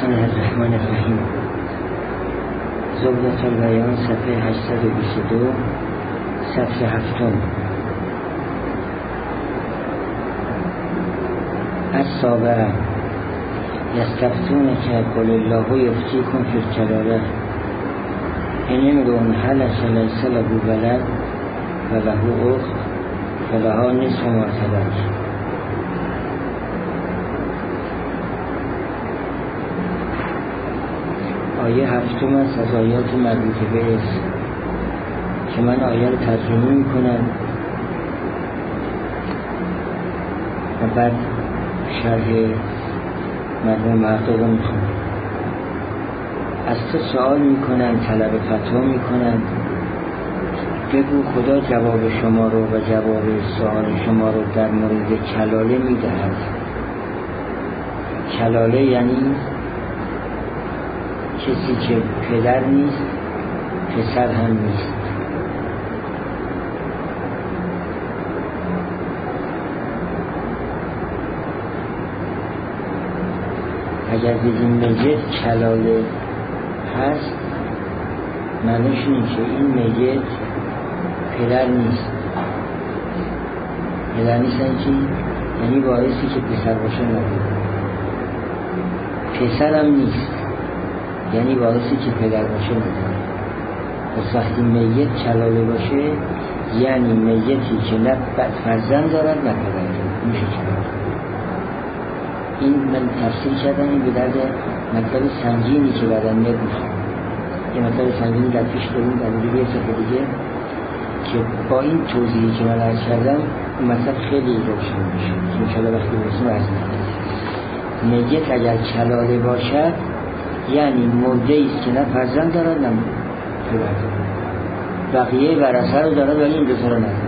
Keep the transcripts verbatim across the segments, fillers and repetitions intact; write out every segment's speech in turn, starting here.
بسم الله الرحمن الرحیم. زبدة البیان صفحه هشتصد و بیست و دو، صفحه هفتم. السابعه یستفتونک قل الله یفتیکم فی الکلاله ان امرؤ هلک لیس له ولد و له اخت فلها نصف ما ترک. آیه هفتم است از آیات مربوطه به اسم که من آیه رو ترجمه میکنم و بعد شرح مرحوم محقق رو میخونم. از تو سوال میکنن، طلب فتوا میکنن، بگو خدا جواب شما رو و جواب سوال شما رو در مورد کلاله میدهد. کلاله یعنی کسی که پدر نیست، پسر هم نیست. اگر بگیم میت کلاله هست، معنیش اینه که این میت پدر نیست. پدر نیستن چی؟ یعنی باعثی که پسر باشه نبود. پسر هم نیست، یعنی وارثی که پدر باشه نداره. پس وقتی میت کلاله باشه یعنی میتی که نه فرزند دارد نه پدر دارد، میشه کلاله. این من تفسیر کردم، این به درد مطلب سنگینی که بعداً میاد میخوام. یه مطلب سنگینی در پیش داریم در مورد یه صفحه دیگه که با این توضیحی که من عرض کردم این مطلب خیلی روشن میشه. انشاءالله وقتی برسیم عرض میکنم. میت اگر کلاله باشد یعنی مرده ایست که نه فرزند دارد نه پدر دارد، بقیه ورثه رو دارد ولی این دو تا رو ندارد.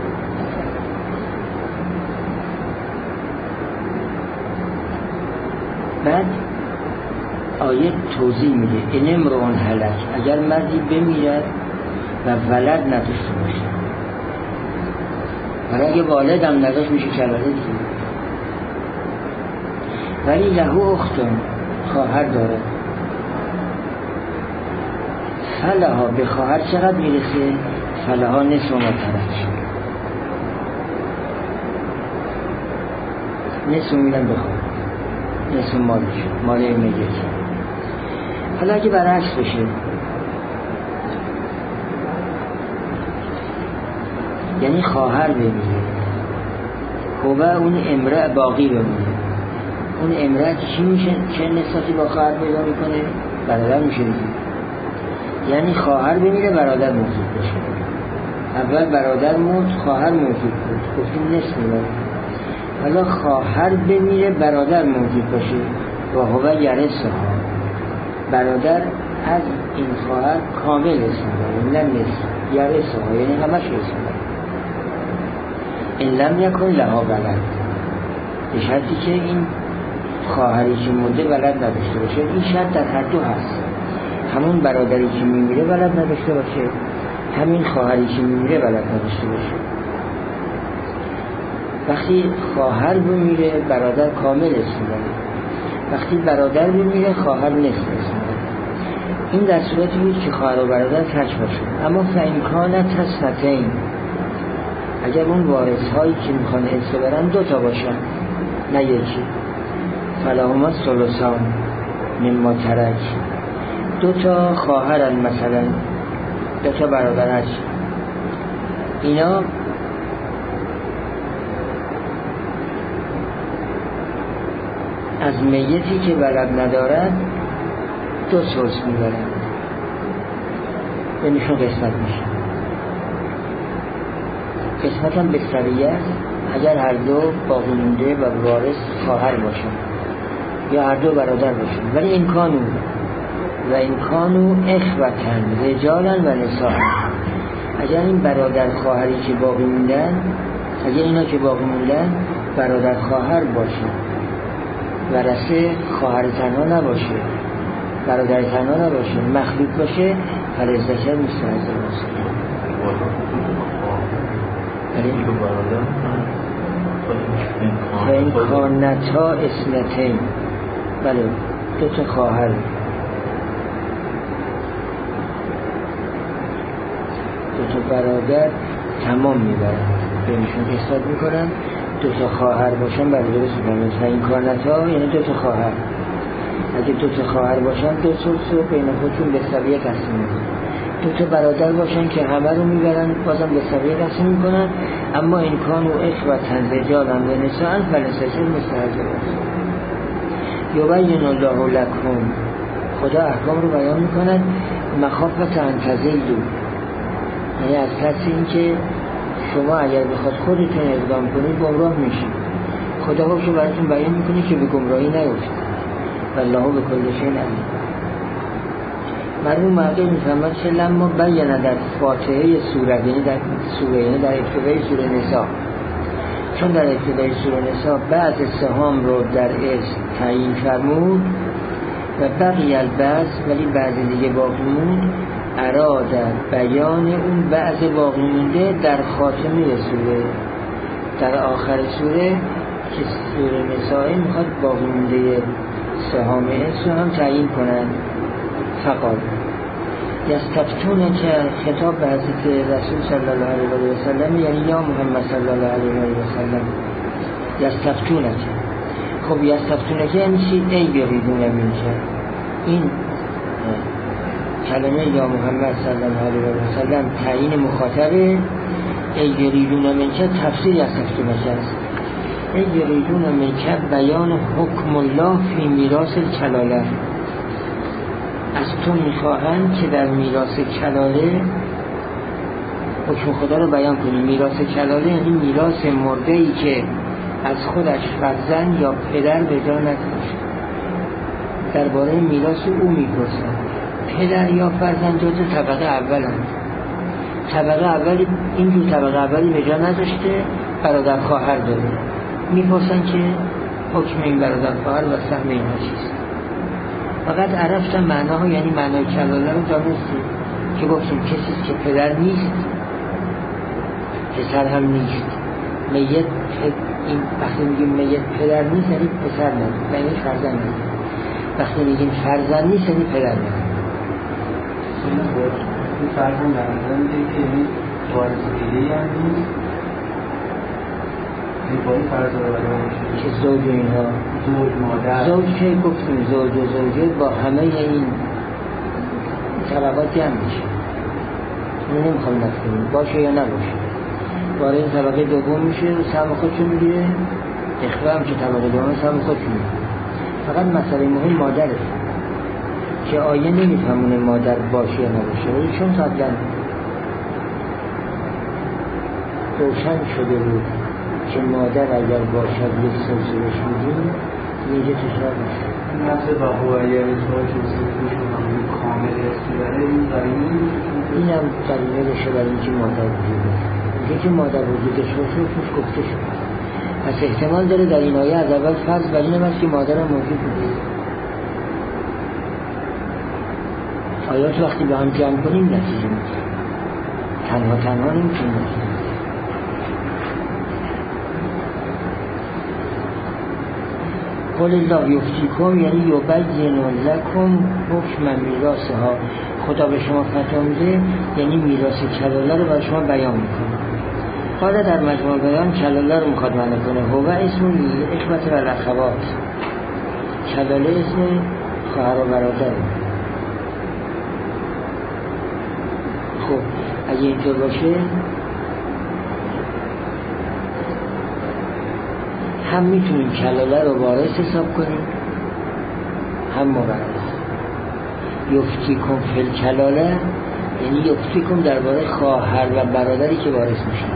بعد آیه توضیح میده ان امرؤ هلک، اگر مردی بمیرد و ولد نداشته باشه، ولی اگه والد هم نداشت میشه کلاله دیگه. ولی له اختون، خواهر دارد، فلها، به خواهر چقدر میرسه؟ فلها نصف ما ترک، نصف میدن به خواهر، نصف مالش، مال میگه. حالا اگه برعکس بشه، یعنی خواهر بمیره خوبه اون امرأ باقی بمونه، اون امرأ چی میشه؟ چه نسبتی با خواهر پیدا میکنه؟ برادر میشه دیگه. یعنی خواهر بمیره برادر موجود باشه. اول برادر مرد، خواهر موجود بود، گفتیم نصف میدن. حالا خواهر بمیره برادر موجود باشه و هو یرثها، برادر از این خواهر کامل اسم داره، نه نصف، یرثها یعنی همش اسم داره. این لم یکن لها ولد، به شرطی که این خواهری که مرده ولد نداشته باشه. این شرط در هر دو هست، همون برادری که میمیره ولد نداشته باشه، همین خواهری که میمیره ولد نداشته باشه. وقتی خواهر بمیره برادر کامل اسم داره، وقتی برادر بمیره خواهر نصف اسم داره. این در صورتی بود که خواهر و برادر تک باشه. اما فامکانت تسنتین، اگر اون وارث هایی که میخوان ارث برن دو تا باشن نه یکی، فلهما ثلثان مما ترک، دو تا خواهرن، مثلا دو تا برادر هست، اینا از میتی که ولد ندارد دو ثلث میبرن، یعنیشون قسمت میشه. قسمت هم بستریه است اگر هر دو باقی مونده و وارث خواهر باشن یا هر دو برادر باشن. ولی امکانو و امکانو اخوتن رجالا و نساء، اگر این برادر خواهری که باقی موندن، اگر اینا که باقی موندن برادر خواهر باشن، ورثه خواهر تنها نباشه، برادر تنها نباشه، مخلوط باشه، فلذکر مثل حظ الانثیین. فامکانتا اثنتین، بله دو تا خواهر دو تا برادر تمام میبرن بهشون حساب میکنن. دو تا خواهر باشن برادر سوپرمن مثلا این کارنتا یعنی دو تا خواهر. اگه دو تا خواهر باشن دو سلس رو بین خودشون به سویه تقسیم میکنن. دو تا برادر باشن که همه رو میبرن بازم به سویه تقسیم میکنن. اما این کان و اخوتن رجالن و نساءن فلسجل مستحجر است. یبین الله لکم، خدا احکام رو بیان میکند مخافت ان تضلوا، یعنی از ترس این که شما اگر بخواد خودتون اقدام کنید گمراه میشید. خدا رو براتون بیان میکنه که به گمراهی نیفتید. والله به کل شیء علیم. مرحوم معقل میفرماد که لما بیان در فاتحه سوره، یعنی در سوره یعنی در ابتدای سوره نساء، چون در ابتدای سوره نساء بعض سهام رو در ارث تعیین فرمود و بقی البعض ولی بعض دیگه باقی موند، اراد بیان اون بعض باقی مونده در خاتمه سوره، در آخر سوره که سوره نساء میخواد باقی مونده سهام ارث رو هم تعیین کنن. فقال یستفتون که خطاب به حضرت رسول صلی الله علیه و سلم، یعنی یا محمد صلی الله علیه و سلم، یستفتون که خب یستفتون که یعنی چی؟ ای بیاریدون امین که این کلمه یا محمد صلی الله علیه و سلم تعیین مخاطبه. ای بیاریدون امین که تفسیر یستفتون که است. ای بیاریدون امین که بیان حکم الله فی میراث کلاله، از تو میخواهند که در میراث کلاله حکم خدا رو بیان کنی. میراث کلاله یعنی میراث مرده‌ای که از خودش فرزند یا پدر به جا نگذاشت. درباره میراث او میپرسن. پدر یا فرزند جزو طبقه اول هم. طبقه اولی اینجور طبقه اولی به جا نذاشته، برادر خواهر داره. میپرسن که حکم این برادر خواهر و سهم اینها چیست. فقط عرفتم معناها، یعنی معنای کلاله رو دانستی که گفتیم کسی که پدر نیست پسر هم نیست. میت این وقتی میگیم میت پدر نیست یعنی پسر نیست، یعنی فرزند نیست. وقتی میگیم فرزند نیست یعنی پدر نیست. این فرزند فرزنده که یعنی وارثگیری هم نیست، این با این فرزند رو که زوج اینها زوج مادر زوج که گفتیم زوج و زوجه با همه این طبقات جمع میشه. اون نمیخوام نکنیم باشه یا نباشه، وارد این طبقه دوم میشه و سهم خودشون میگیره. اخوه هم که طبقه دوم سهم خودشون میگیره. فقط مسئله مهم مادره که آیه نمیفهمونه مادر باشه یا نباشه، ولی چون قبلا روشن شده بود که مادر اگر باشد یک سلسلش میدیم میگه تشرف میشه. این نفس بقوایی اصلاح که سلسلشون همون کامل اسمی داره، این قرینه این هم قرینه بشه برای اینکه مادر وجود داره. اینکه که مادر وجودش باشه توش گفته شد. پس احتمال داره در این آیه از اول فرض بر این هم است که مادر هم موجود بوده. آیات وقتی به هم جمع کنیم نتیجه میگیریم. تنها تنها نمیتونیم نتیجه. قول الله یفتیکم یعنی یبین لکم حکم میراثها، خدا به شما فتوا میده یعنی میراث کلاله رو برای شما بیان میکنه. حالا در مجموع بیان کلاله رو میخواد معنی کنه. هو اسم اخوت و الاخوات، کلاله اسم خواهر و برادر. خب اگه اینطور باشه هم میتونیم کلاله رو وارث حساب کنیم هم مورث. یفتیکم فی کلاله یعنی یفتیکم درباره خواهر و برادری که وارث میشن،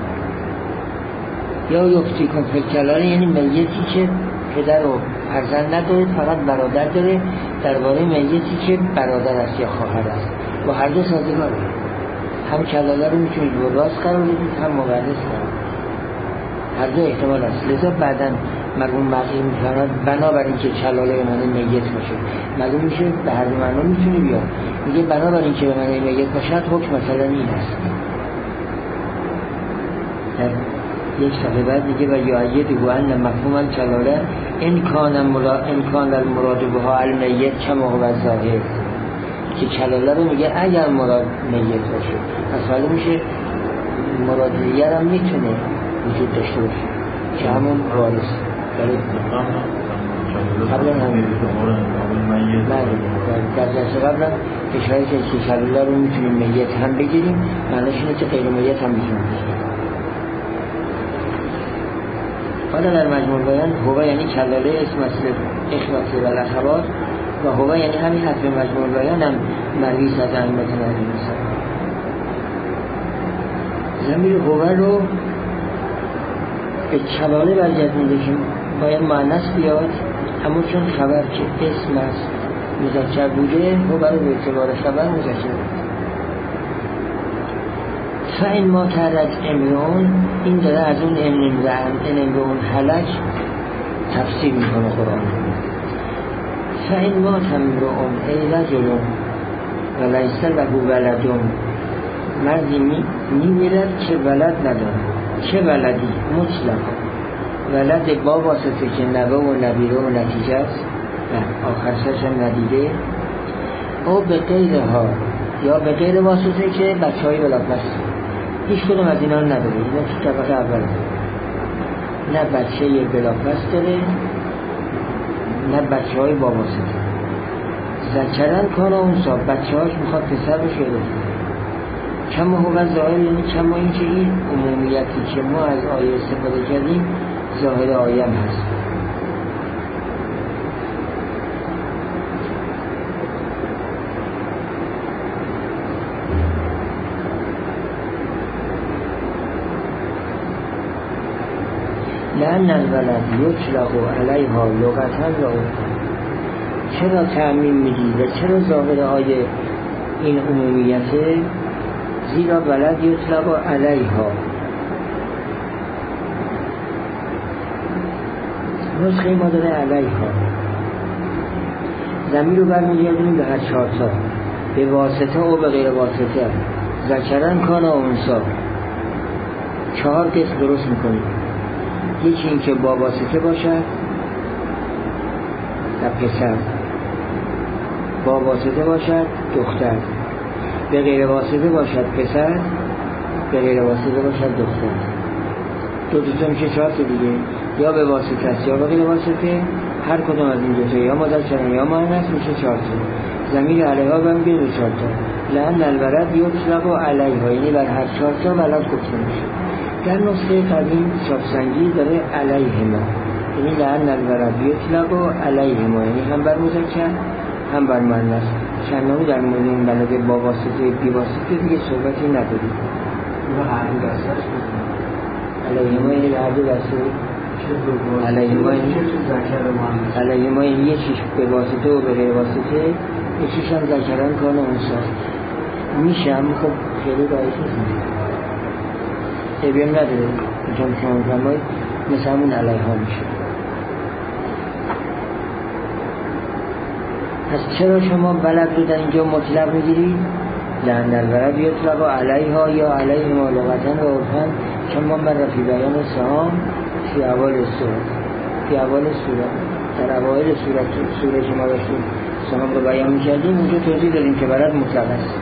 یا یفتیکم فی کلاله یعنی میتی که پدر و فرزند نداره فقط برادر داره، درباره میتی که برادر است یا خواهر است. با هر دو سازگاره. هم کلاله رو میتونید وراث قرار بدید هم مورث قرار. هر دو احتمال است. لذا بعداً مرحوم معقل میفرماد بنابراین که کلاله به معنی میت باشه، معلوم میشه به هر دو معنا میتونه بیاد. میگه بنابراین که به معنی میت باشد حکم مثلا این است. در یک صفحه بعد دیگه و یعید گوهن مفهوم الکلاله این کان المراد بها المیت چما هو ظاهر، که کلاله رو میگه اگر مراد میت باشه پس حالا میشه مراد دیگر هم میتونه وجود داشته باشه که همون وارث داره قبلا همین در درس قبلا اشاره که کلاله رو میتونیم میت هم بگیریم، معنیش اینه که غیر میت هم میتونیم بگیریم. حالا در مجموع بیان هو یعنی کلاله اسم مثل اخلاصی و الاخوات و هو یعنی همین حرف مجموع بیان هم مرویس از ائمه مهدی نیست. ضمیر هو رو به کلاله برگردونده که باید مؤنث بیاد، اما چون خبر که اسم است مذکر بوده هو رو به اعتبار خبر مذکر. فاین ما ترد امرون، این داره از اون امرون حلق تفسیر میکنه قرآن. فاین ما تمرون ای رجلون و لیس له ولدون، مردی میمیرد که ولد نداره. چه ولدی؟ مطلق ولد با واسطه که نوه و نبیره و نتیجه است، آخر سرش هم ندیده، او به غیر ها یا به غیر واسطه که بچه های بلاپست هیچ کدوم از اینا نداره. اینا تو طبقه اول نه بچه بلاپست داره نه بچه های با واسطه. ذکرن کانا اونسا، بچه هاش میخواد پسر بشه داره. کما هو ظاهر یعنی کما این که این عمومیتی که ما از آیه استفاده کردیم ظاهر آیه هم هست. لأن الولد یطلق علیها لغتا و عرفا. چرا تعمیم میگی و چرا ظاهر آیه این عمومیته؟ زیرا ولد یطلق علیها. نسخه ما داره علیها، ضمیر رو برمیگردونیم به هر چهار تا، به واسطه و به غیر واسطه. ذکرن کانا اونسا، چهار قسم درست میکنیم. یکی این که با واسطه باشد و پسر، با واسطه باشد دختر، به غیر واسطه باشد پسر، به غیر واسطه باشد دختر. دو دوتا میشه چهار تا دیگه، یا به واسطه است یا به غیر واسطه، هر کدوم از این دوتا یا مذکر یا مؤنث میشه چهار تا. ضمیر علیها برمیگرده به چهار تا. لأن الولد یطلق علیها، یعنی بر هر چهار تا ولد گفته میشه. در نسخه قدیم چاپسنگی داره علیهما، یعنی لأن الولد یطلق علیهما، یعنی هم بر مذکر هم بر مؤنث. چندمی در مورد این ولد با واسطه بی واسطه دیگه صحبتی نداریم. اون هر دو دستش علیهما یعنی هر دو دسته علیهما علیهما یعنی یه چیش به واسطه و به غیر واسطه، یه چیش هم ذکران کانه اونسا میشه. هم خب خیلی رایش نیست، عیبی هم نداره، میتونم شما فرمایید مثل همون علیها میشه. پس چرا شما ولد رو در اینجا مطلق میگیرید؟ لأن الولد یطلق علیها یا علیهما لغتا و عرفا، شما من فی بیان سهام فی اول سورت فی اول سورت در اوائل سورت سوره که ما داشتیم سهام رو بیان میکردیم، اونجا توضیح دادیم که ولد مطلق است.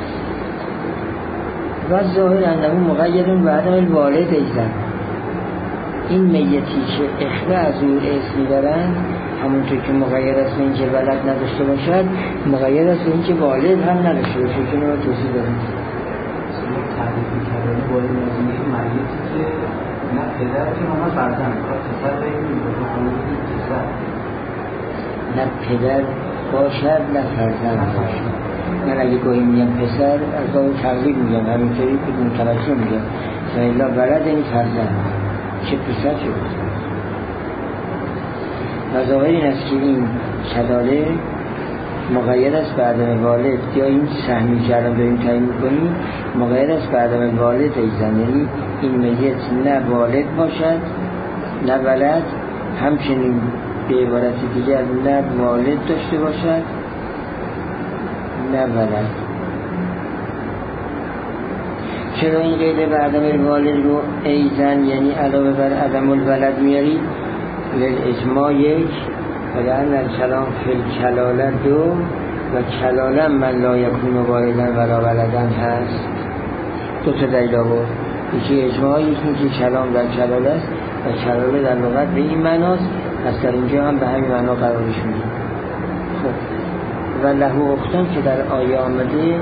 و ظاهر انه مقیدون و عدم الوالد ایزن، این میتی که اخوه از او اسمی دارن همونطور که مقید است این که ولد نداشته باشد، مقید است این که والد هم نداشته باشد که نوع توصیح داریم. سنو تعریف میکردن باید نظیمی میتی که نه پدر که ماما فرزن پسر بگیم نه پدر باشد نه فرزن باشد. من اگه گاهی میگم پسر از گاه تغییر میگم، همینطوری که متوجه میگم فعلا ولد این فرزن چه پسر چه بسر. و ظاهر این است که این کلاله مقید است به عدم والد، یا این سهمی که الان داریم تعیین میکنیم مقید است به عدم والد ایزن، یعنی این میت نه والد باشد نه ولد، همچنین به عبارت دیگر نه والد داشته باشد نه ولد. چرا این قیده به عدم الوالد رو ایزن یعنی علاوه بر عدم الولد میارید؟ للاجماع یک و لأن الکلام فی الکلاله دو و کلاله من لا یکون والدن ولا ولدن هست. دو تا دلیل آورد، یکی اجماع، یکی که کلام در کلاله است و کلاله در لغت به این معناست، پس در اینجا هم به همین معنا قرارش میدیم. خب و له اختون که در آیه آمده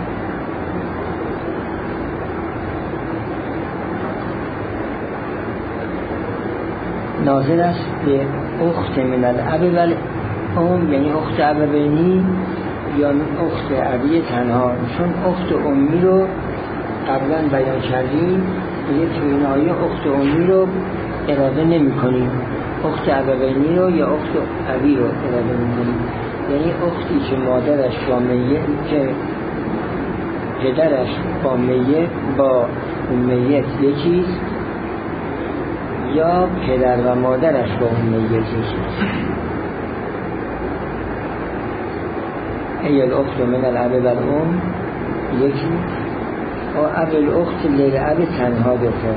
ناظر است به اخت من الاب و الام، یعنی اخت ابوینی یا اخت ابی تنها، چون اخت امی رو قبلا بیان کردیم، دیگه تو این آیه اخت امی رو اراده نمی کنیم، اخت ابوینی رو یا اخت ابی رو اراده می کنیم، یعنی اختی که مادرش با میت، که پدرش با میت با میت یکیست یا پدر و مادرش با اون میت یکیست. ای الاخت من الاب و الام یکی و اب الاخت للاب تنها دوتا.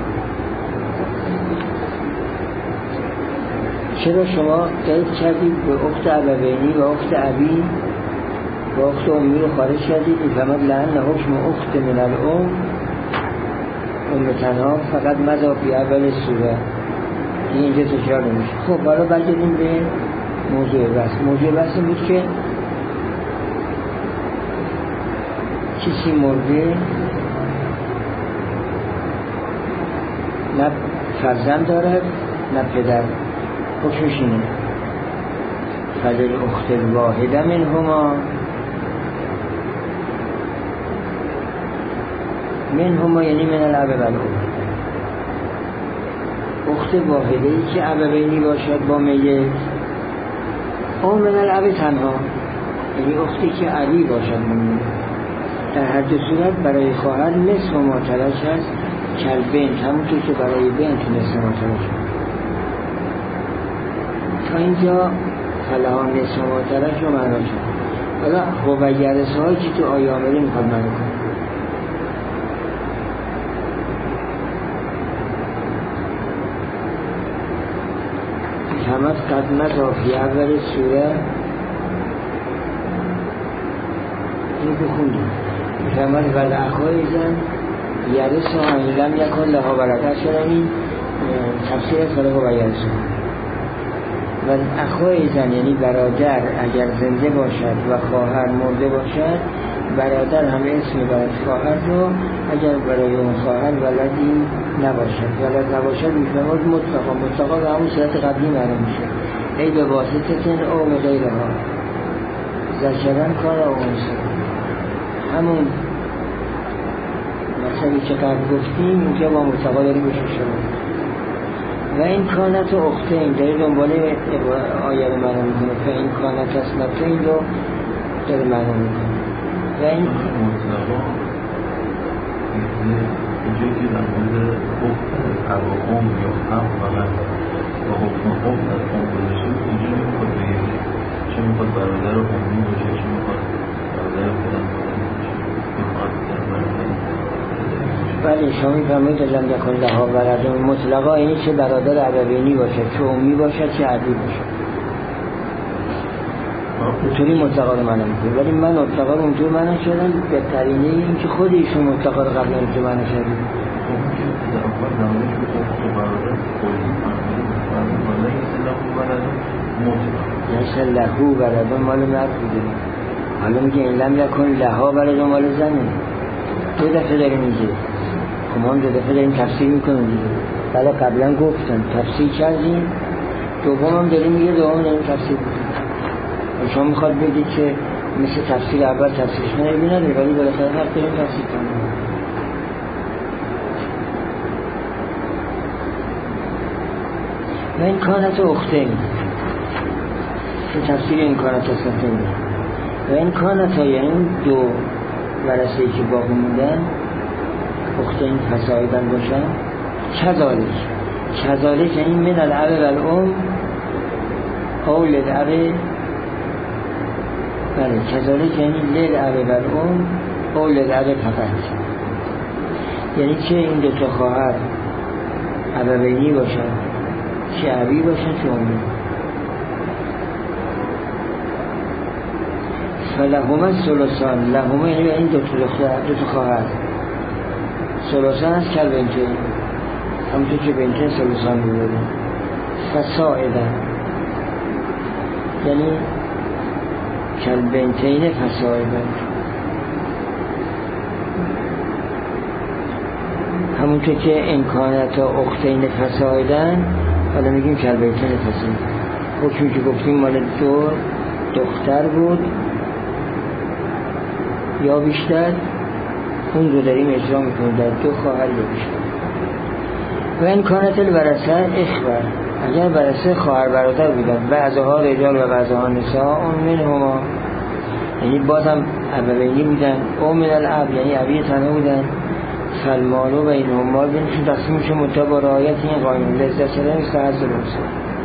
چرا شما قید کردید به اخت ابوینی و اخت ابی و اخت امی رو خارج کردید؟ میفهمد لعن حکم اخت من الام ام تنها فقط مضا فی اول سوره، این اینجا تکرار نمیشه. خب حالا برگردیم به موضوع بحث. موضوع بحث این بود که کسی مرده نه فرزند دارد نه پدر، حکمش اینه فضل اخت الواحده من هما من هما یعنی من الاب و الام، اخت واحده ای که ابوینی باشد با میت، او من الاب تنها یعنی اختی که ابی باشد من. در هر دو صورت برای خواهر نصف ما ترک هست کل بنت، همونطور که برای بنت نصف ما ترک هست. تا اینجا فلها نصف ما ترک رو معنا شد. حالا خوبیرسه هایی که تو آیه آمده میخواد معنا کنه. همت قد مضا فی اول سوره این بخوندیم میفهمد ول اخوای زن یرسه ها این لم یکن لها ولد. چرا این تفسیر فرق و یرسه ول اخوای زن یعنی برادر اگر زنده باشد و خواهر مرده باشد، برادر همه اسم برای خواهر رو اگر برای اون خواهر ولدی نباشد، ولد نباشد میفهمد مطلقا مطلقا به همون صورت قبلی معلوم میشه، ای به واسطه او به غیره ها ذکرن کار اونسه، همون مثلی که قبل گفتیم اینجا با مطلقا داریم بشه شد. و این کانت و اخته این داره دنباله آیه رو معلوم میکنه که این کانت اصنفته این رو داره معلوم میکنه. و این اینجا که در مورد حکم ابا ام یا هم فقط با حکم ام از ام گذاشته، اینجا میخواد بگه چه میخواد برادر امی باشه، چه میخواد برادر پدر باشه، میخواد در برادر. بله شما میفرمایید لم یکن لها ولد مطلقا اینی چه برادر ابوینی باشه، چه امی باشه، چه ابی باشه، اونطوری مطلقا رو منع میکنه. ولی من مطلقا رو اونطور منع شدم به قرینه این که خود ایشون مطلقا رو قبلا اونطور منع شدیم. یسه لهو ولدن مال مرد بوده، حالا میگه این لم یکن لها ولدن مال زنه. دو دفعه داره میگه، خب هم دو دفعه داریم تفسیر میکنیم دیگه. بله قبلا گفتم تفسیر کردیم، دوم هم داریم میگه دوم داریم تفسیر میکنیم. شما میخواد بگید که مثل تفسیر اول تفسیرش نهیبی نداره، ولی بالاخره هر داریم تفسیر کنیم. و این کانت اخته این که تفسیر این کانت اصنفته این و این کانت ها یعنی دو ورسه که باقی موندن اخته این فسایدن باشن. کذالک کذالک یعنی من الاب و الام اول الاب، بله کذالک یعنی لیل اب و الام اول الاب فقط. یعنی چه این دو تا خواهر ابوینی باشن، چه ابی باشن چه امی. فلهما ثلثان، لهما یعنی این دو تا دختر دو تا خواهر ثلثان از کل بنتین، همونطور که بنتین ثلثان بودن. فسائدن یعنی کل بنتین فسائدن، همونطور که امکانات اختین فسائدن، حالا میگیم کل بنتین فسائدن. حکمی که گفتیم مال دو دختر بود یا بیشتر، اون رو داریم اجرا میکنیم در دو خواهر یا بیشتر. و امکانات الورثه اخبر، اگر ورثه خواهر برادر بودن بعضها رجال و بعضها نساء، اون من هما یعنی بازم ابوینی بودن، او من الاب یعنی ابی تنها بودن، فالمالو و این هم مال بینشون تقسیم میشه منتها با رعایت این قانون لذت شده نیست از درسته.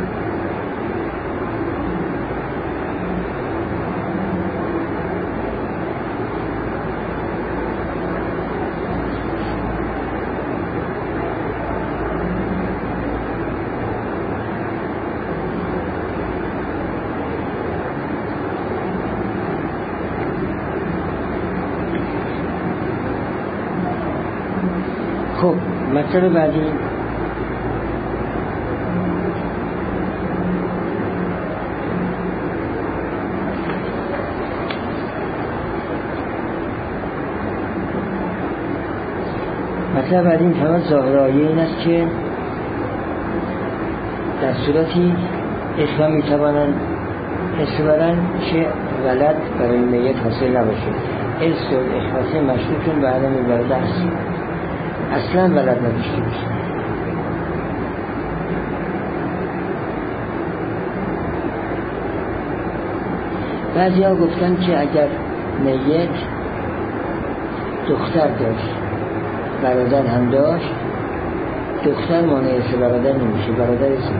خب مطلب بعدی مطلب بعدی این فقط ظاهرایه این است که در صورتی اسلام میتوانند اسم برن که ولد برای میت حاصل نباشه. ارث و اخلاص مشروطون به عدم ولد است، اصلا ولد نداشته باشه. بعضی ها گفتن که اگر میت دختر داشت برادر هم داشت، دختر مانع اسم برادر نمیشه، برادر اسم.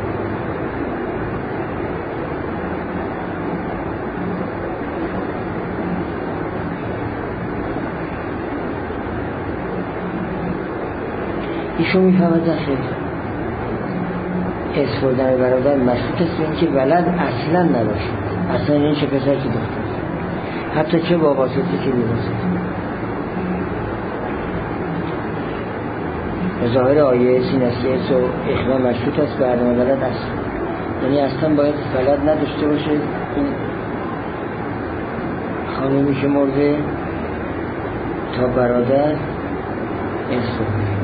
ایشون میفهمد داخل اسم بردن برادر مشروط است به اینکه ولد اصلا نباشه، اصلا این چه پسر چه دختر، حتی چه با واسطه چه بی واسطه. ظاهر آیه سین است که اسم و اخلا مشروط است به عدم ولد است، یعنی اصلا باید ولد نداشته باشه. این خانومی که مرده تا برادر اسم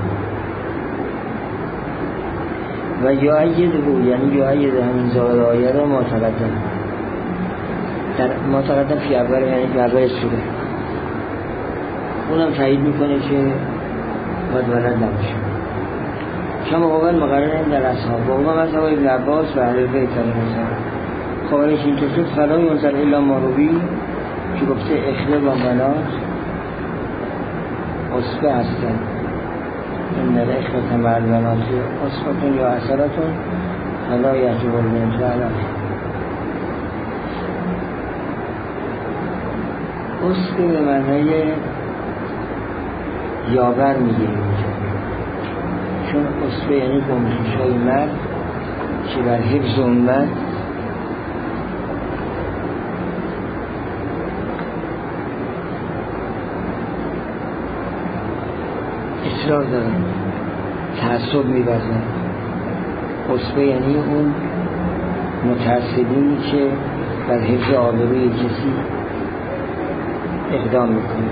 و یا اید بود، یعنی یا اید همین ظاهر آیه را ما تقدم در ما تقدم فی اول، یعنی فی اول سوره اونم تایید میکنه که باید ولد نباشه. شما قابل مقرر این در اصحاب و اونم از های ابن عباس و اهل بیت مثلا خواهرش این تو شد فلای انزل الا ماروبی که گفته اخله و بنات اصفه هستن، این الاخوة مع البنات اصفتون یا اثرتون فلا یحجب البنت و علاقه. اصفه به معنی یاور میگیریم اینجا، چون اصفه یعنی گمشش های مرد که بر حفظ امت اصرار دارن، تعصب می‌ورزن. اصفه یعنی اون متعصبینی که بر حفظ آبروی کسی اقدام میکنه.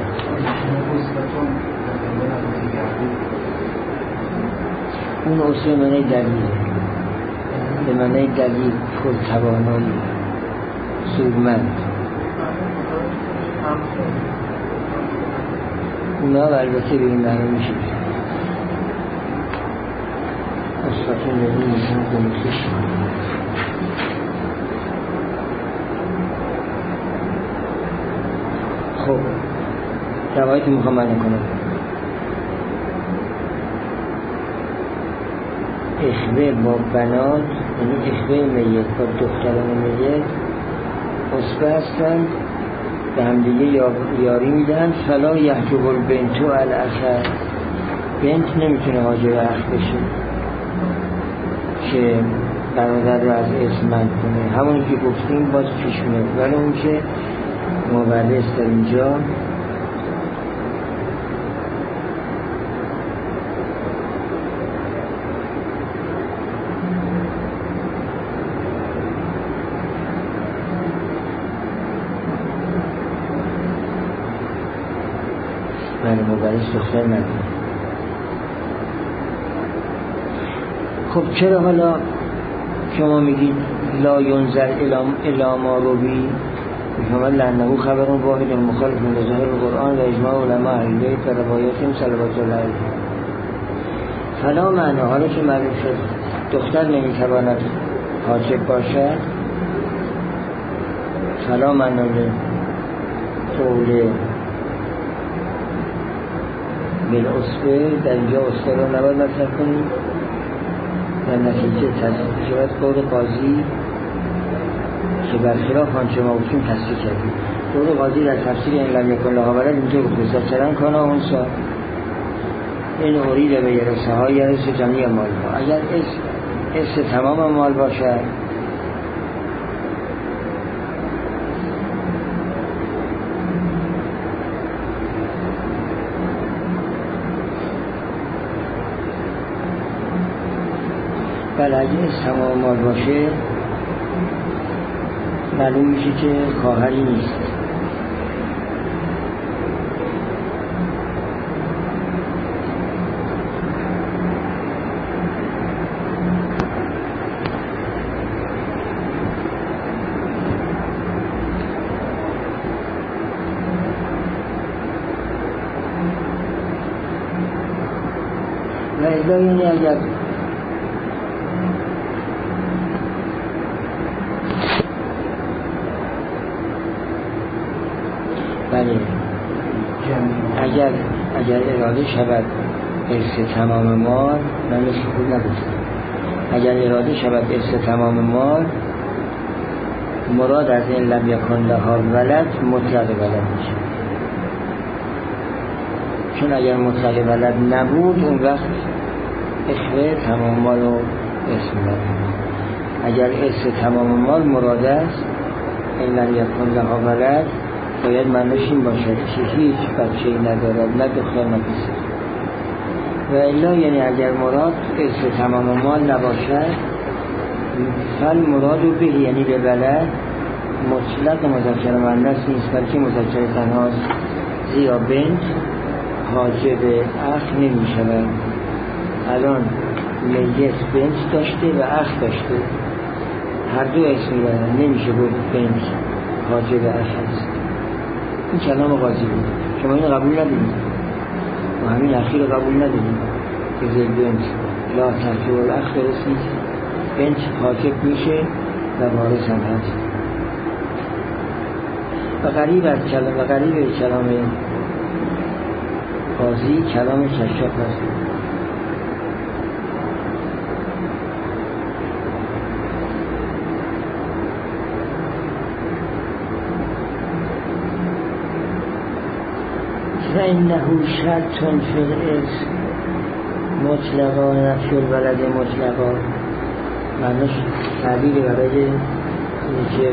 اون اصفه معنی دلیل، به معنی دلیل، پرتوانایی، سودمند. اونا البته به این معنی میشه اصفتون یعنی میشون گمکش. خب روایت میخوام من کنم. اخوه با بنات یعنی اخوه میت با دختران میت اصفه هستن، به هم دیگه یاری میدن. فلا یحجب البنتو الاخر، بنت نمیتونه حاجب اخ بشه که برادر رو از اسم منع کنه، همون که گفتیم باز پیش میاد. ولی اون که مولس در اینجا من مولس دختر نداره. خب چرا حالا شما میگید لا ینظر الی ما روی شما لعنه خبر واحد مخالف من ظاهر القرآن و اجماع علماء اهل بیت و روایاتهم صلوات الله علیهم. فلا معنی، حالا که معلوم شد دختر نمیتواند حاجب باشد، فلا معنی قول بالعصبه در اینجا عصبه رو نباید مطرح کنیم و نتیجه تصدیق شود قول قاضی که برخلاف آنچه ما گفتیم تصدیق کردیم. قول قاضی در تفسیر این لم یکن لها ولد اینجا گفته ذکرن کان انثی این ارید به یرثه ها یرث جمیع مال ها. اگر اس تمام مال باشد بله اگه از تمام مال باشه معلوم میشه که خواهری نیست. و الا یعنی اگر بله اگر اگر اراده شود ارث تمام مال، من مثل خود نگفتم، اگر اراده شود ارث تمام مال مراد از این لم یکن لها ولد مطلق ولد میشه، چون اگر مطلق ولد نبود اون وقت اخوه تمام مال رو اسم نبود. اگر ارث تمام مال مراد است این لم یکن لها ولد باید معنیش این باشد که هیچ بچه‌ای ندارد، نه دختر نه پسر. و الا یعنی اگر مراد ارث تمام مال نباشد فل مراد به یعنی به ولد مطلق مذکر مؤنث نیست بلکه مذکر تنهاست، زیرا بنت حاجب اخ نمی شود. الان میت بنت داشته و اخ داشته، هر دو اسم دارن، نمیشه بود بنت حاجب اخ هست. این کلام قاضی بود، شما این قبول ندارید و همین اخیر قبول ندارید که زل بنت لا ترجو الاخ درست نیست، بنت حاجب میشه و وارث هم هست. و غریب از کلام و غریب کلام قاضی کلام کشاف هست. فإنه شرط فی الارث مطلقا نفی الولد مطلقا. معنیش تعبیر برای اینه که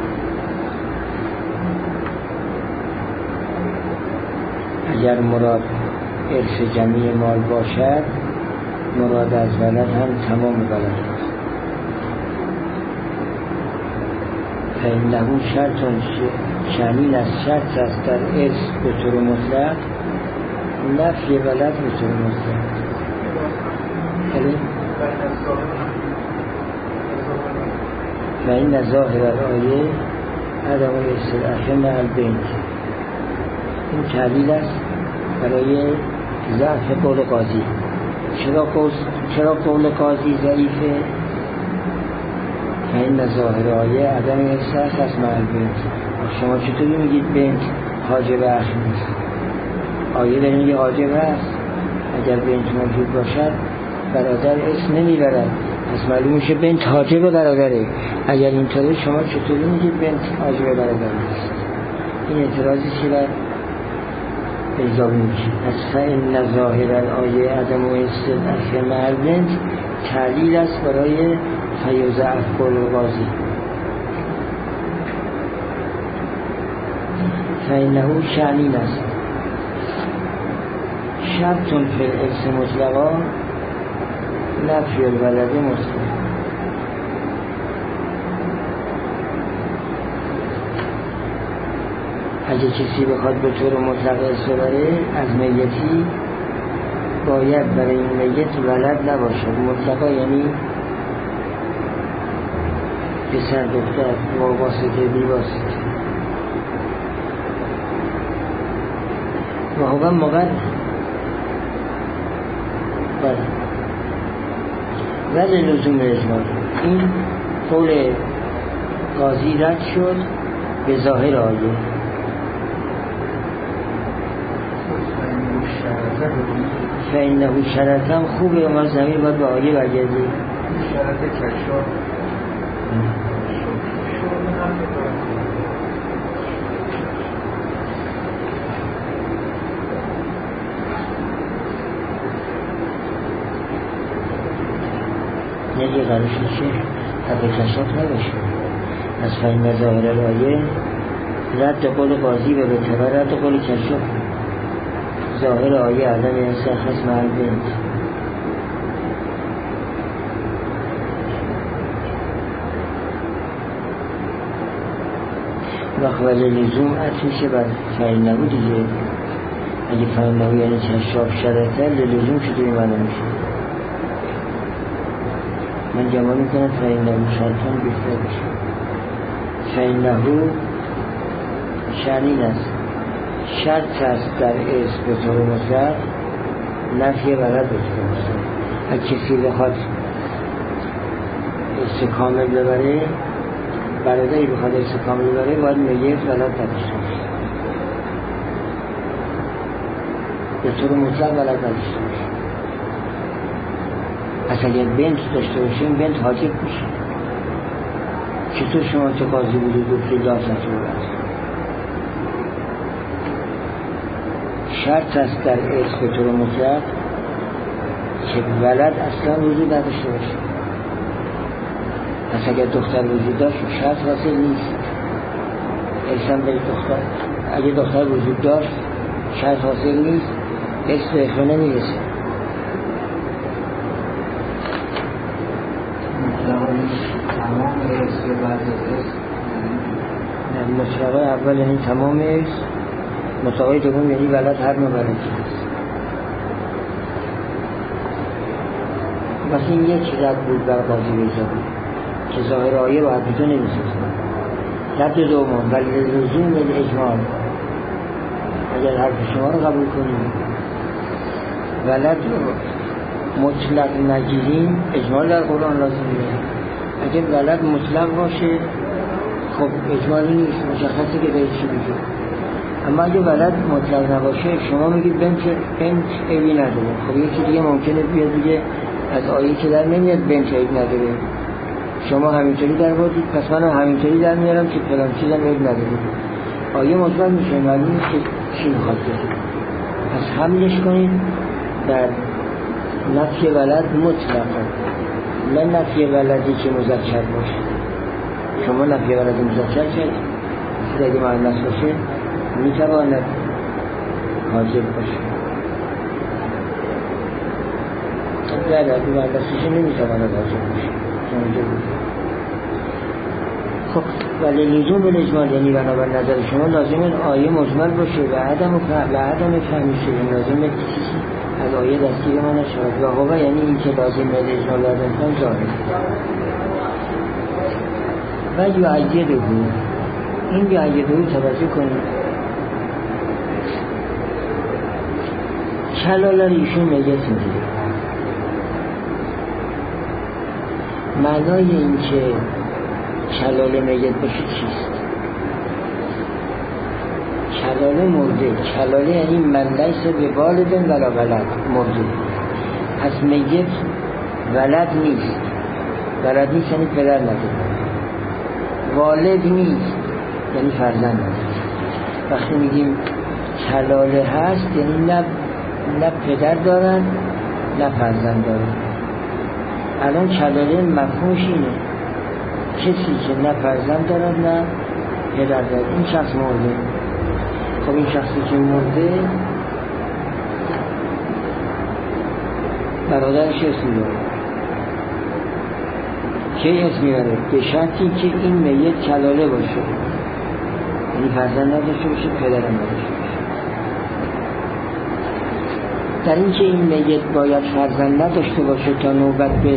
اگر مراد ارث جمیع مال باشد مراد از ولد هم تمام ولد است. فإنه شرط شامل از شرط است در ارث به طور مطلق، نفی ولد به طور مطلق. و این ظاهر الآیه عدم الاستضعاف مع البنت. این تعلیل است برای ضعف قول قاضی. چرا قول چرا قول قاضی ضعیفه؟ و این ظاهر آیه عدم الاستضعاف است مع البنت. شما چطوری میگید بنت حاجب اخ نیست؟ آیه داره میگه حاجب است. اگر بنت موجود باشد برادر اسم نمیبرد، پس معلوم میشه بنت حاجب برادره. اگر اینطوری شما چطوری میگید بنت حاجب برادر نیست؟ این اعتراضی که بر اضافه میشه. پس فإن ظاهر الآیه عدم استضعاف مرد تعلیل است برای فیضعف القاضی. فإنه شأنین است شرطون فی الارث مطلقا نفی الولد مطلق. اگه کسی بخواد به طور مطلق ارث ببره از میتی باید برای این میت ولد نباشد. مطلقا یعنی پسر دختر با واسطه بی واسطه و هو مقرر بله ولی لزوم اجمال. این قول قاضی رد شد به ظاهر آیه. فإنه شرطم خوبه ما زمین باید به آیه برگردی. شرط کشاف یکی قرارش میشه حق کشاف نباشه. از فإن ظاهر الآیه رد قول قاضی به بتبر رد قول کشاف. ظاهر آیه عدم انسخ مع البنت. وقت ولی لزوم عطفشه بر فإنه دیگه. اگه فإنه یعنی کشاف شرطه لزوم شده این معنی میشه. من جمع میکنم فإنه شرطان بهتر بشه. فإنه شأنین است شرط است در اسم به طور مطلق نفی ولد به طور مطلق. اگه کسی بخواد اسم کامل ببره برادری بخواد اسم کامل ببره باید میت ولد نداشته باشه. به طور مطلق ولد نداشته باشه. پس اگر بنت داشته باشیم بنت حاجب میشه. چطور شما تو قاضی بودید گفتی لاس نتور شرط است در عشق به طور مطلق که ولد اصلا وجود نداشته باشه. پس اگر دختر وجود داشت شرط حاصل نیست. ارسم به دختر اگر دختر وجود داشت شرط حاصل نیست. عشق به اخوه نمیرسه. تمام عشق بعد از عشق مطلقه اول یعنی تمام عشق. مطلقه دوم یعنی ولد هر نوع ولدی هست. مثل این یک رد بود بر قاضی بیزا بود که ظاهر آیه باید بیتو نمیسازن. رد دوم ولی لزوم اجمال. اگر حرف شما رو قبول کنیم ولد مطلق نگیریم اجمال در قرآن لازمه. اگر ولد مطلق باشه خب اجمالی نیست مشخصه که داره چی میگه. اما اگه ولد مطلق نباشه شما میگید بنت بنت عیبی نداره. خب یکی دیگه ممکنه بیاد دیگه از آیه که در نمیاد بنت عیب نداره. شما همینطوری در بودید پس من همینطوری در میارم که فلان چیزم عیب نداره. آیه مطلق میشه معلوم نیست که چی میخواد بگه. پس حملش کنید در نفی ولد مطلقا نه نفی ولدی که مذکر باشه. شما نفی ولد مذکر شد اگه مؤنث باشه میتواند حاجب باشه. در اگه مؤنث باشه نمیتواند حاجب باشه. خب ولی لزوم بالاجمال یعنی بنابر نظر شما لازمه آیه مجمل باشه و عدم و عدم فهمی شده. لازمه چیزی از آیه دستگیر ما نشود و هوا یعنی این که لازم بالاجمال لازم ظاهر و یعیده بود. این یعیده بود توجه کنید کلال ایشون میگه میگه معنای این که کلال میت باشه چیست؟ کلاله مرده. کلاله یعنی من لیس به والدن ولا ولد مرده. پس میت ولد نیست. ولد نیست یعنی پدر نداره. والد نیست یعنی فرزند نداره. وقتی میگیم کلاله هست یعنی نه نه پدر دارن نه فرزند دارن. الان کلاله مفهومش اینه کسی که نه فرزند دارن نه پدر دارن. این شخص مرده. خب این شخصی که مرده برادرش اسم داره. چه اسمی داره؟ به شرطی که این میت کلاله باشه، یعنی فرزند نداشته باشه، پدر نداشته باشه. در این که این میت باید فرزند نداشته باشه تا نوبت به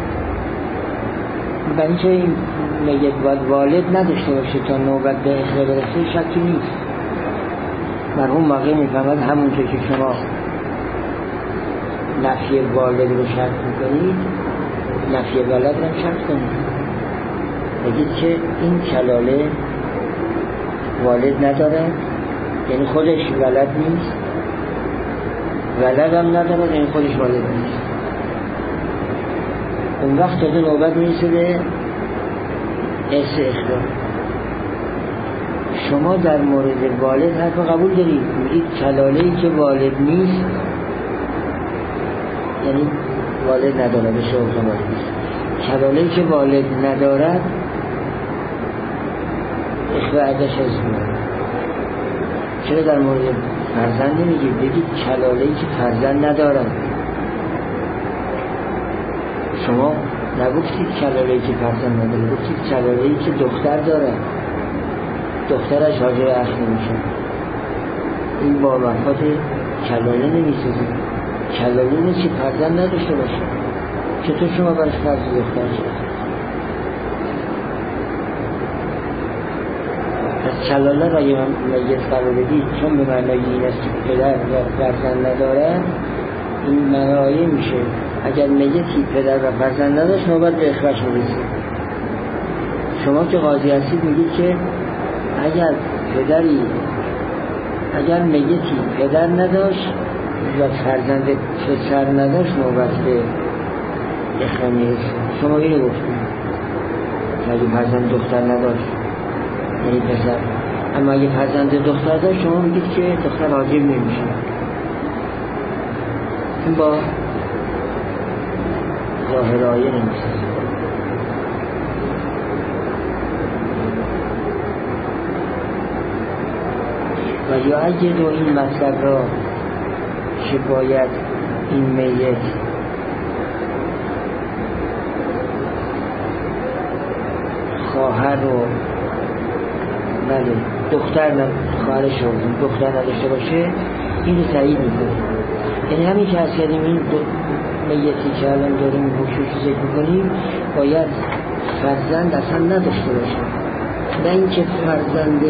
در این که این میت باید والد نداشته باشه تا نوبت به اخوه برسه شکی نیست. مرحوم موقع میفهمد همونطور که شما نفی والد رو شرط میکنید نفی ولد رو شرط کنید. بگید که این کلاله والد نداره یعنی خودش ولد نیست، ولد هم نداره یعنی خودش والد نیست. اون وقت تازه نوبت میرسه به اس اخوه. شما در مورد والد حرف قبول دارید، میگید کلاله‌ای که والد نیست یعنی والد نداره به شرط والد نیست. کلاله‌ای که والد ندارد اخوه ازش اسم. چرا در مورد فرزند نمیگید؟ بگید کلاله‌ای که فرزند ندارد. شما نگفتید کلاله‌ای که فرزند نداره، گفتید کلاله‌ای که دختر داره، دخترش حاجب اخ نمیشه. این با وفات کلاله نمیسازید. کلاله نیست که فرزند نداشته باشه. چطور شما برش فرض دختر شد؟ پس کلاله را یه میت قرار بدید چون به معنای این است که پدر و فرزند ندارد، این معنای میشه اگر میتی پدر و فرزند نداشت نوبت به اخوهش میرسه. شما که قاضی هستید میگید که اگر پدری اگر میتی پدر نداشت و فرزند پسر نداشت نوبت به اخوه میرسه. شما اینو گفتید اگه فرزند دختر نداشت یعنی پسر، اما اگه فرزند دختر داشت شما میگید که دختر حاجب نمیشه. این با ظاهر آیه نمیشه. و یا اگه دو این مطلب را که باید این میت خواهر و بله دختر خواهرش رو دختر نداشته باشه این رو تایید میکنه. یعنی همین که از کردیم این میتی که الان داریم بخشوش ذکر میکنیم باید فرزند اصلا نداشته باشه، نه اینکه فرزند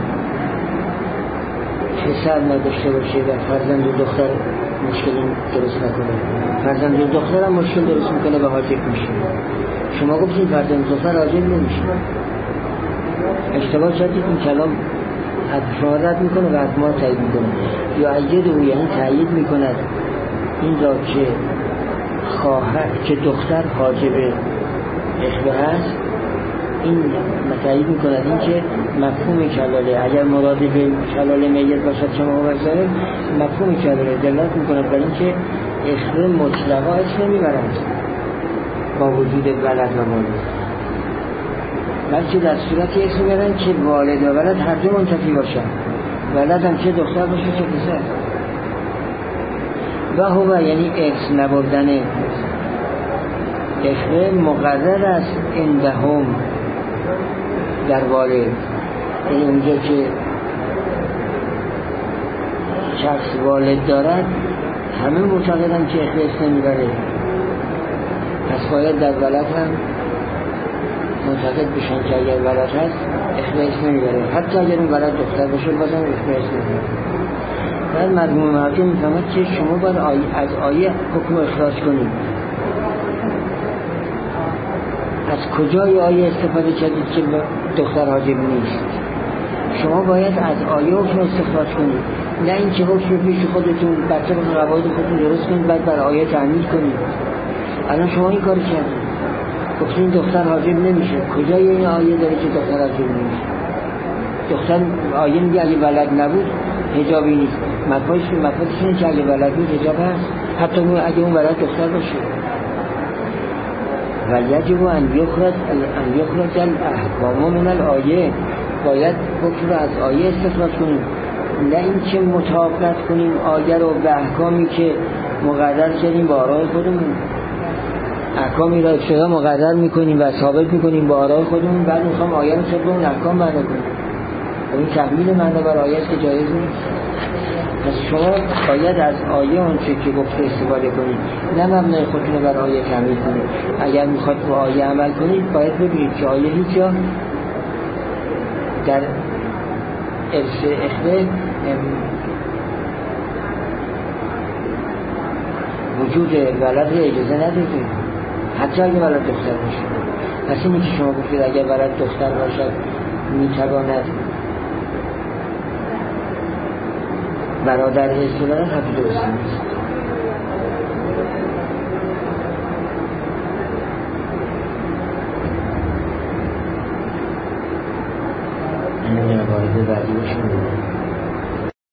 پسر نداشته باشه و فرزند دختر مشکل درست نکنه. فرزند دختر هم مشکل درست میکنه و حاجب میشه. شما گفتید فرزند دختر حاجب نمیشه. اشتباه کردید. این کلام از شما رد میکنه و از ما تایید میکنه. یا اید او یعنی تایید میکند این را که خواهر که دختر حاجب اخوه هست، این تایید میکند این که مفهوم کلاله اگر مراد به کلاله میت باشد شما باشد مفهوم کلاله دلالت میکند بر این که اخوه مطلقا اسم نمیبرند با وجود ولد و مولد، بلکه در صورتی اسم میبرند که والد و ولد هر دو منتفی باشند، ولد هم چه دختر باشه چه پسر. و هو یعنی ارث نبردن اخوه مقرر است عندهم در والد، یعنی اونجا که شخص والد دارد همه معتقدن که اخوه اسم نمیبره، پس باید در ولد هم معتقد بشن که اگر ولد هست اخوه اسم نمیبره، حتی اگر اون ولد دختر باشه بازم اخوه اسم نمیبره. بعد مرحوم محقق میفهمد که شما باید آیه از آیه حکم اخراج کنید. از کجای آیه استفاده کردید که دختر حاجب نیست؟ شما باید از آیه حکم استخراج کنید، نه اینکه حکم پیش خودتون بچه با قواعد خودتون درست کنید بعد بر آیه تعمیل کنید. الان شما این کاری کردید، گفتین دختر حاجب نمیشه. کجای این آیه داره که دختر حاجب نمیشه؟ دختر آیه میگه اگه ولد نبود حجابی نیست. مطمئنش مطمئنش اینه که اگه ولد بود حجاب هست، حتی اگه اون ولد دختر باشه. و یجب ان یخرج ان یخرج الاحکام من الآیه، باید حکم رو از آیه استخراج کنیم، نه این که مطابقت کنیم آیه رو به احکامی که مقرر کردیم با آراء خودمون. احکامی را ابتدا مقرر میکنیم و ثابت میکنیم با آراء خودمون، بعد میخوام آیه رو طبق اون احکام معنا کنیم. این تحمیل معنا بر آیه است که جایز نیست. پس شما باید از آیه اون چه که گفته استفاده کنید، نه مبنای خودتون رو بر آیه تحمیل کنید. اگر میخواد با آیه عمل کنید باید ببینید که آیه هیچ جا در ارث اخوه وجود ولد اجازه نداره، حتی اگه ولد دختر باشه. پس اینی که شما گفتید اگر ولد دختر باشد میتواند برادر اصطلاح حتی درست نیست.